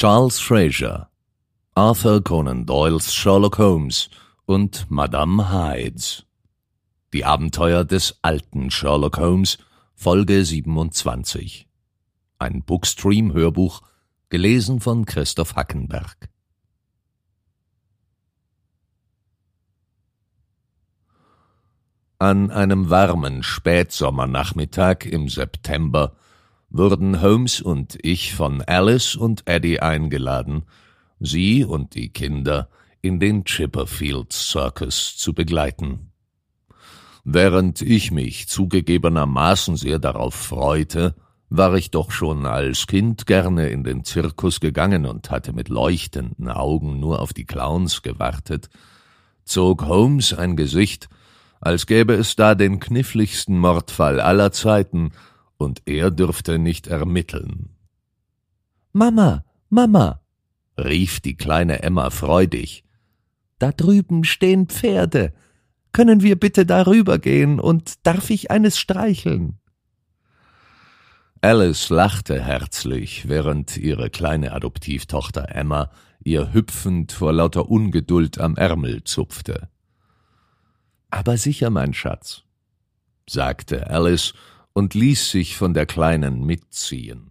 Charles Fraser, Arthur Conan Doyles Sherlock Holmes und Madame Hyde. Die Abenteuer des alten Sherlock Holmes, Folge 27. Ein Bookstream-Hörbuch, gelesen von Christoph Hackenberg. An einem warmen Spätsommernachmittag im September wurden Holmes und ich von Alice und Eddie eingeladen, sie und die Kinder in den Chipperfield Circus zu begleiten. Während ich mich zugegebenermaßen sehr darauf freute, war ich doch schon als Kind gerne in den Zirkus gegangen und hatte mit leuchtenden Augen nur auf die Clowns gewartet, zog Holmes ein Gesicht, als gäbe es da den kniffligsten Mordfall aller Zeiten, und er dürfte nicht ermitteln. »Mama, Mama«, rief die kleine Emma freudig, »da drüben stehen Pferde. Können wir bitte darüber gehen und darf ich eines streicheln?« Alice lachte herzlich, während ihre kleine Adoptivtochter Emma ihr hüpfend vor lauter Ungeduld am Ärmel zupfte. »Aber sicher, mein Schatz«, sagte Alice und ließ sich von der Kleinen mitziehen.